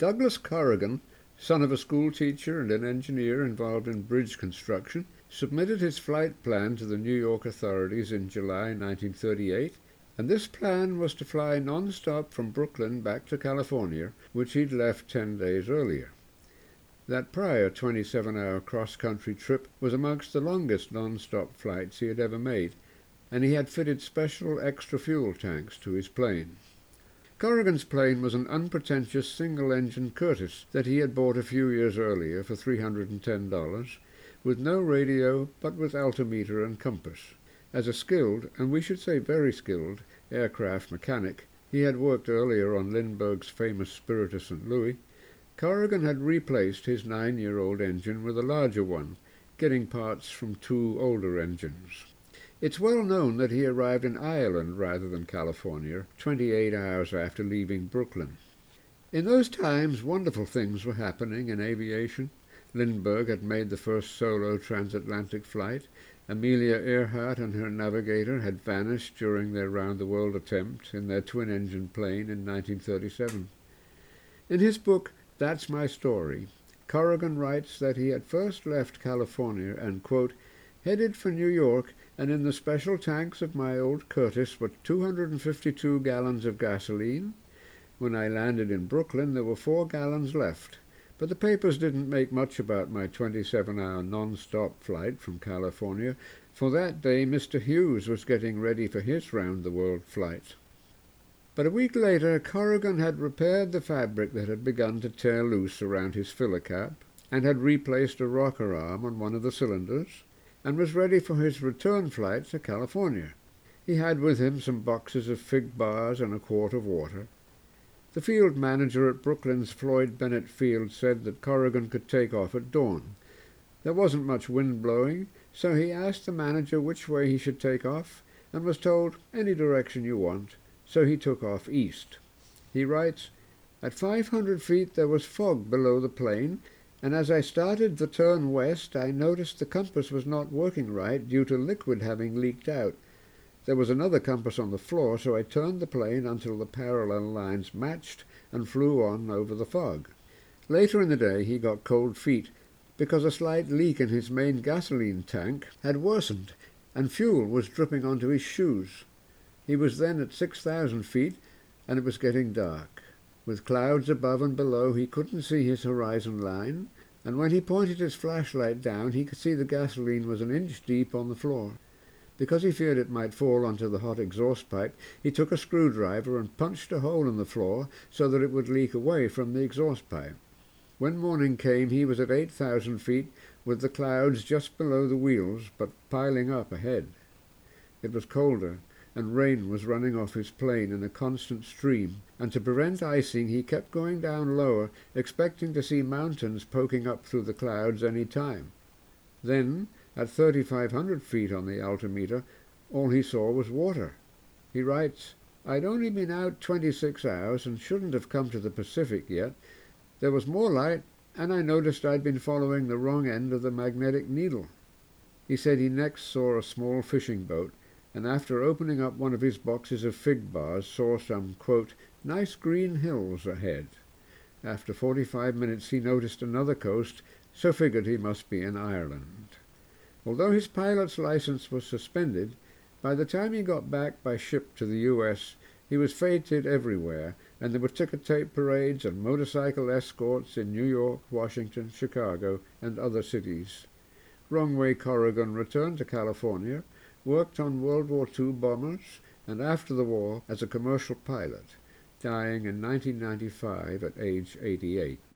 Douglas Corrigan, son of a schoolteacher and an engineer involved in bridge construction, submitted his flight plan to the New York authorities in July 1938, and this plan was to fly non-stop from Brooklyn back to California, which he'd left 10 days earlier. That prior 27-hour cross-country trip was amongst the longest non-stop flights he had ever made, and he had fitted special extra fuel tanks to his plane. Corrigan's plane was an unpretentious single-engine Curtiss that he had bought a few years earlier for $310, with no radio but with altimeter and compass. As a skilled, and we should say very skilled, aircraft mechanic, he had worked earlier on Lindbergh's famous Spirit of St. Louis. Corrigan had replaced his 9-year-old engine with a larger one, getting parts from 2 older engines. It's well known that he arrived in Ireland rather than California, 28 hours after leaving Brooklyn. In those times, wonderful things were happening in aviation. Lindbergh had made the first solo transatlantic flight. Amelia Earhart and her navigator had vanished during their round-the-world attempt in their twin-engine plane in 1937. In his book, That's My Story, Corrigan writes that he had first left California and, quote, headed for New York, and in the special tanks of my old Curtiss were 252 gallons of gasoline. When I landed in Brooklyn, there were 4 gallons left, but the papers didn't make much about my 27-hour non-stop flight from California, for that day Mr. Hughes was getting ready for his round-the-world flight. But a week later, Corrigan had repaired the fabric that had begun to tear loose around his filler cap, and had replaced a rocker arm on one of the cylinders, and was ready for his return flight to California. He had with him some boxes of fig bars and a quart of water. The field manager at Brooklyn's Floyd Bennett Field said that Corrigan could take off at dawn. There wasn't much wind blowing, so he asked the manager which way he should take off, and was told, any direction you want, so he took off east. He writes, at 500 feet there was fog below the plane, and as I started the turn west, I noticed the compass was not working right due to liquid having leaked out. There was another compass on the floor, so I turned the plane until the parallel lines matched and flew on over the fog. Later in the day he got cold feet because a slight leak in his main gasoline tank had worsened and fuel was dripping onto his shoes. He was then at 6,000 feet and it was getting dark. With clouds above and below, he couldn't see his horizon line, and when he pointed his flashlight down, he could see the gasoline was an inch deep on the floor. Because he feared it might fall onto the hot exhaust pipe, he took a screwdriver and punched a hole in the floor so that it would leak away from the exhaust pipe. When morning came, he was at 8,000 feet, with the clouds just below the wheels, but piling up ahead. It was colder, and rain was running off his plane in a constant stream, and to prevent icing he kept going down lower, expecting to see mountains poking up through the clouds any time. Then, at 3,500 feet on the altimeter, all he saw was water. He writes, I'd only been out 26 hours and shouldn't have come to the Pacific yet. There was more light, and I noticed I'd been following the wrong end of the magnetic needle. He said he next saw a small fishing boat, and after opening up one of his boxes of fig bars, saw some, quote, nice green hills ahead. After 45 minutes he noticed another coast, so figured he must be in Ireland. Although his pilot's license was suspended, by the time he got back by ship to the U.S., he was feted everywhere, and there were ticker tape parades and motorcycle escorts in New York, Washington, Chicago, and other cities. Wrong-Way Corrigan returned to California, worked on World War II bombers, and after the war as a commercial pilot, dying in 1995 at age 88.